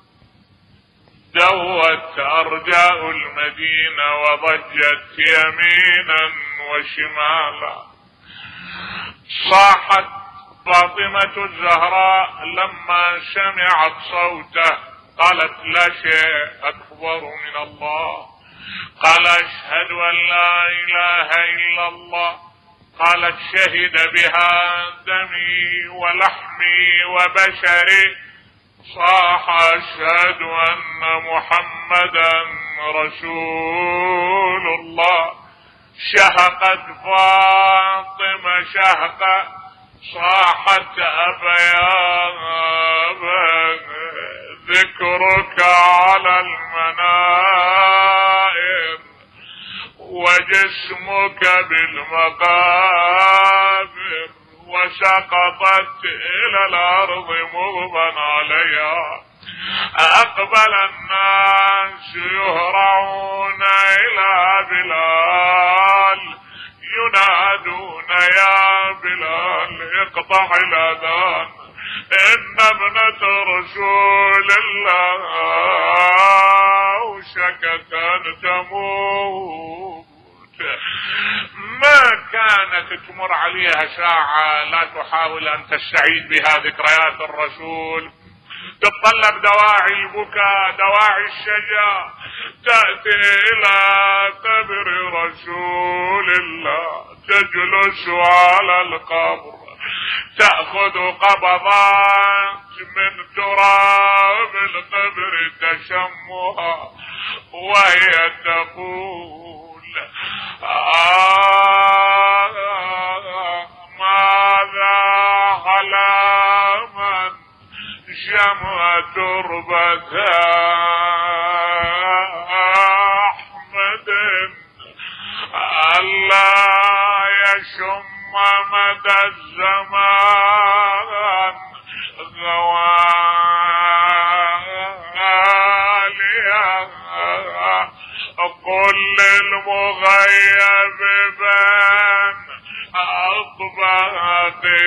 دوت ارجاء المدينة وضجت يمينا وشمالا. صاحت فاطمة الزهراء لما سمعت صوته قالت: لا شيء اكبر من الله. قال: اشهد ان لا اله الا الله. قالت: شهد بها دمي ولحمي وبشري. صاح: اشهد ان محمدا رسول الله. شهقت فاطمة شهقة، صاحت: أبا يا أبا ذكرك على المنائر وجسمك بالمقابر. وسقطت إلى الأرض مغبا عليها. أقبل الناس يهرعون إلى بلال ينادون: يا بلال اقطع الأذان، إن ابنة رسول الله وشكت أن تموت. ما كانت تمر عليها ساعة لا تحاول أن تستعيد بها ذكريات الرسول، تتطلب دواعي البكاء دواعي الشجاع، تأتي إلى قبر رسول الله، تجلس على القبر، تأخذ قبضات من تراب القبر تشمها وهي تقول: ماذا على من شمع تربة أحمد ألا يشم مدى الزمان غواليا. قل للمغيب بين أطباقي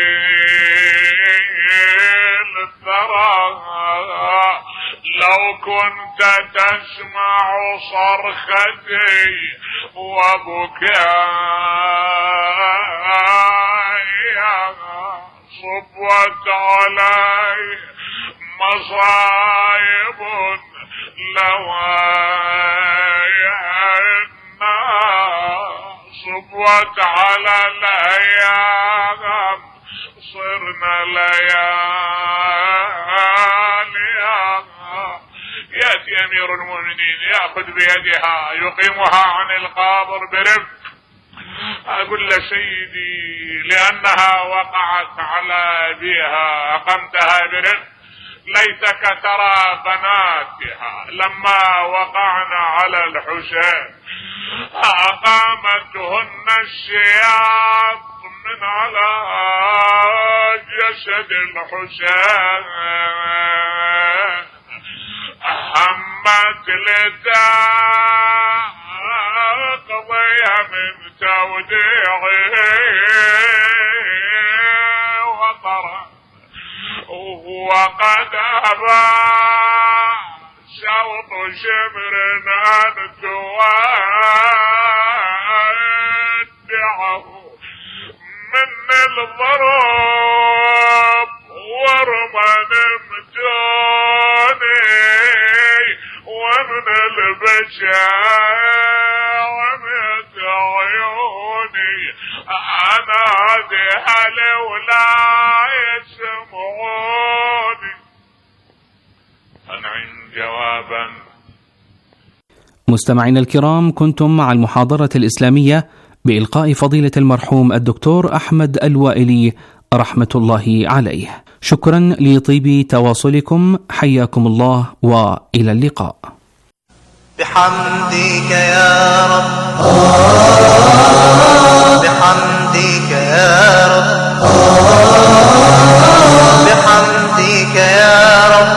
الثرى لو كنت تسمع صرختي وبكائي صبت علي مصائب لو صبت على الأيام صرنا ليالي. يأتي أمير المؤمنين يأخذ بيدها يقيمها عن القبر برفق. أقول له: سيدي لأنها وقعت على أبيها أقمتها برفق، ليتك ترى بناتها لما وقعنا على الحسين أقامتهن السياط من على جسد الحسين. مثلتا قضيها من توديعي وطرا وقد أبى شوط شمر أن تودعه من الضرب ورمى نمتوني ومن البشاع عمت عيوني أنادي هل ولا يسمعوني أنعم جوابا. مستمعينا الكرام، كنتم مع المحاضرة الإسلامية بإلقاء فضيلة المرحوم الدكتور أحمد الوائلي رحمة الله عليه. شكرا لطيب تواصلكم، حياكم الله وإلى اللقاء. بحمدك يا رب بحمدك يا رب بحمدك يا رب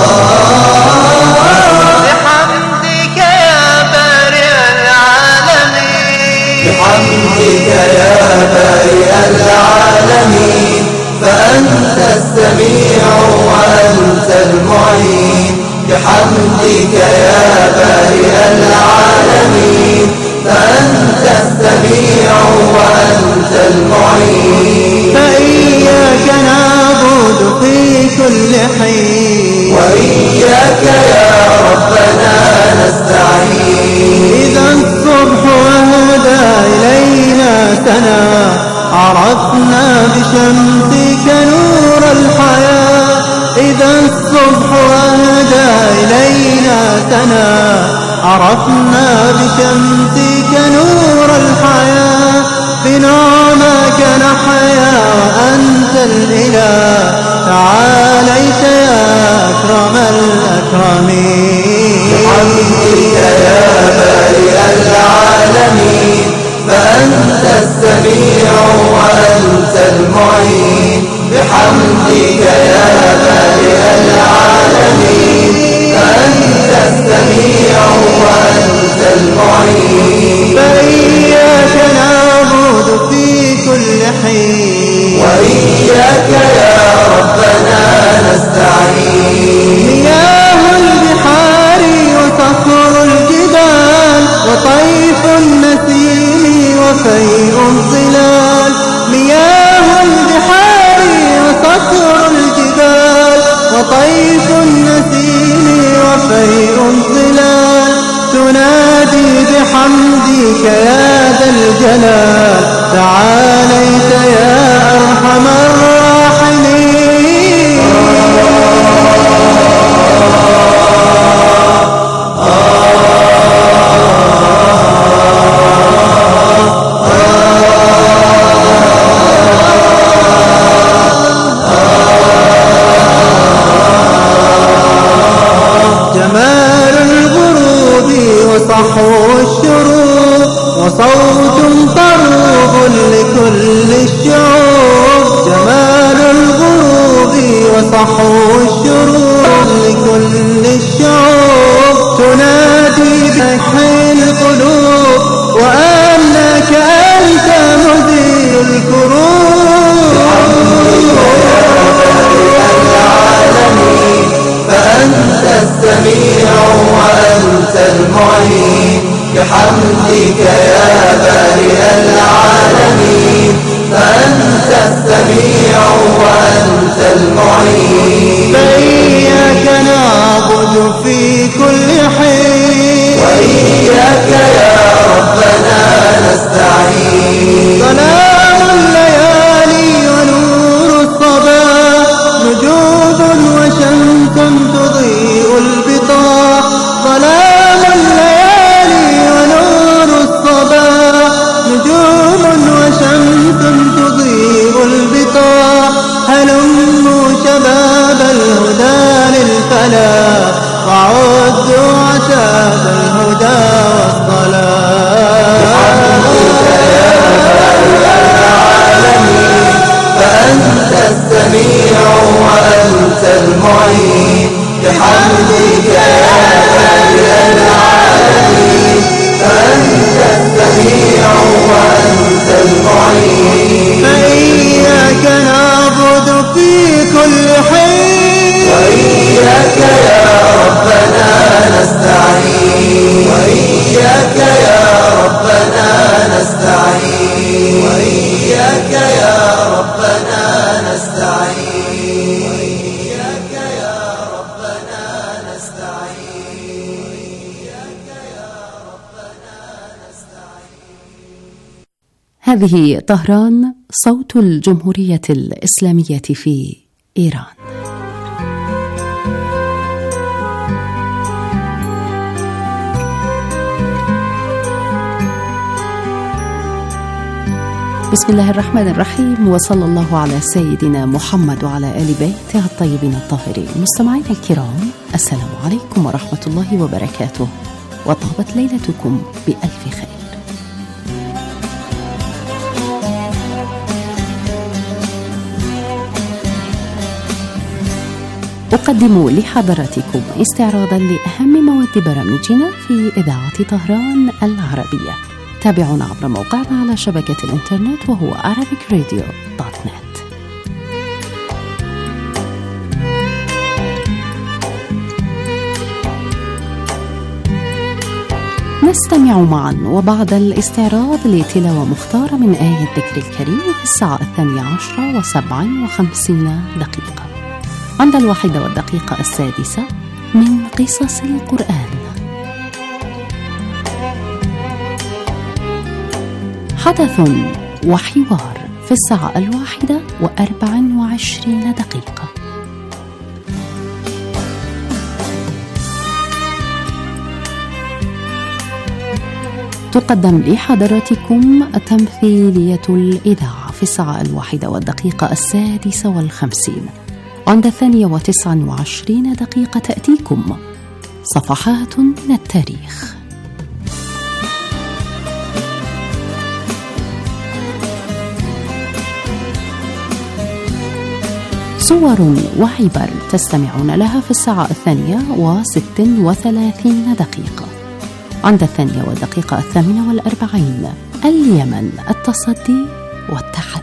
بحمدك يا بارئ العالمين بحمدك يا بارئ العالمين فأنت السميع وأنت المعين. بحمدك يا بارئ العالمين فأنت السميع وأنت المعين. فإياك نعبد في كل حين وإياك يا ربنا نستعين. إذا الصبح أهدى إلينا سنا عرفنا بشمسك نور الحياة. إذا الصبح أهدى إلينا سنا عرفنا بشمسك نور الحياة. بنعمك نحيا وأنت الإله تعاليت يا أكرم الأكرمين. بحمدك يا بارئ العالمين فأنت السميع وأنت المعين. بحمدك يا بارئ العالمين فأنت السميع وأنت المعين. فإياك نعبد في كل حين وإياك يا ربنا نستعين. مياه البحار وصخر الجبال وطيف النسيم وفيء الظلال. مياه البحار وصخر الجبال وطيف النسيم وفيء الظلال. تنادي بحمدك يا ذا الجلال تعاليت يا أرحم الراحمين. جمال الغروب وصحو الشروق وصوت طروب لكل الشعوب. جمال الغروب وصحو الشروق لكل الشعوب. تنادي بحي القلوب وأنك أنت مزيل الكروب. فأنت السميع وأنت المعين. بحمدك يا بارئ العالمين فأنت السميع وأنت المعين. فإياك نعبد في كل حين وإياك يا ربنا نستعين. ظلام الليالي ونور الصباح نجوم وشمس تضيء البطاح. ظلام الليالي ونور الصباح نجوم وشمس تضيء البطاح. هلموا شباب الهدى للفلاح وعدوا عتاب الهدى والصلاح. فأنت السميع وأنت المعين. بحمدك يا وإياك يا ربنا نستعين، وإياك يا ربنا نستعين، وإياك يا ربنا نستعين. هذه طهران، صوت الجمهورية الإسلامية في إيران. بسم الله الرحمن الرحيم، وصلى الله على سيدنا محمد وعلى آل بيته الطيبين الطاهرين. مستمعين الكرام، السلام عليكم ورحمة الله وبركاته، وطابت ليلتكم بألف خير. أقدم لحضراتكم استعراضا لأهم مواد برامجنا في إذاعة طهران العربية. تابعونا عبر موقعنا على شبكة الإنترنت وهو arabicradio.net. نستمع معا وبعد الاستعراض لتلاوة مختارة من آية الذكر الكريم في الساعة 12:57 دقيقة، عند 1:06 من قصص القرآن. حدث وحوار في الساعة 1:24 دقيقة. تقدم لحضراتكم تمثيلية الإذاعة في الساعة 1:06:50. عند 2:29 دقيقة تأتيكم صفحات من التاريخ. صور وعبر تستمعون لها في الساعة 2:36 دقيقة. عند 2:48 اليمن، التصدي والتحدي.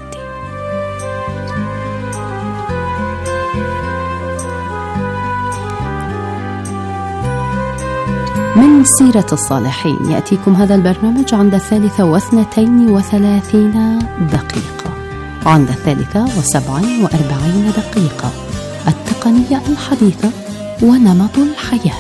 من سيرة الصالحين يأتيكم هذا البرنامج عند 3:32 دقيقة. عند 3:47 دقيقة التقنية الحديثة ونمط الحياة.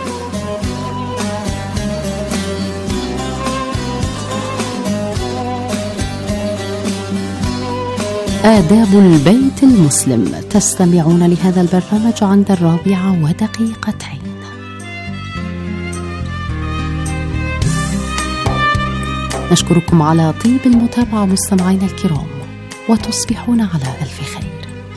آداب البيت المسلم، تستمعون لهذا البرنامج عند 4:02. نشكركم على طيب المتابعة مستمعينا الكرام، وتصبحون على ألف خير.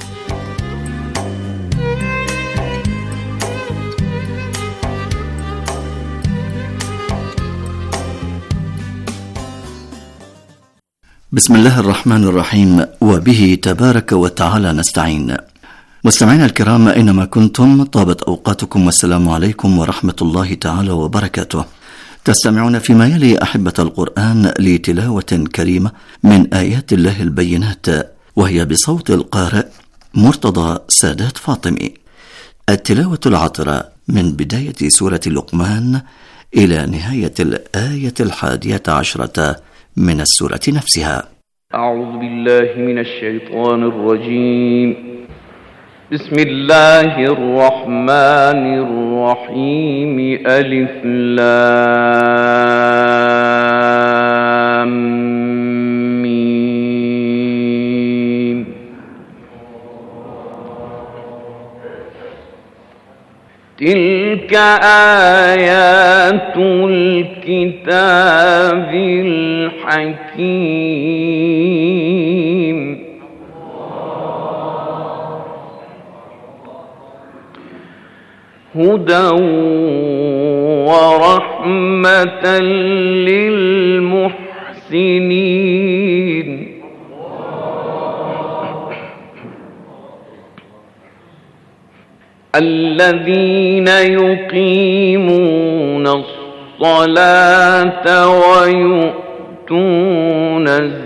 بسم الله الرحمن الرحيم، وبه تبارك وتعالى نستعين. مستمعينا الكرام أينما كنتم، طابت أوقاتكم، والسلام عليكم ورحمة الله تعالى وبركاته. تستمعون فيما يلي أحبة القرآن لتلاوة كريمة من آيات الله البينات، وهي بصوت القارئ مرتضى سادات فاطمي. التلاوة العطرة من بداية سورة لقمان إلى نهاية الآية 11 من السورة نفسها. أعوذ بالله من الشيطان الرجيم. بسم الله الرحمن الرحيم. ألف لام ميم. تلك آيات الكتاب الحكيم. هدى ورحمة للمحسنين. الذين يقيمون الصلاة ويؤتون الزكاة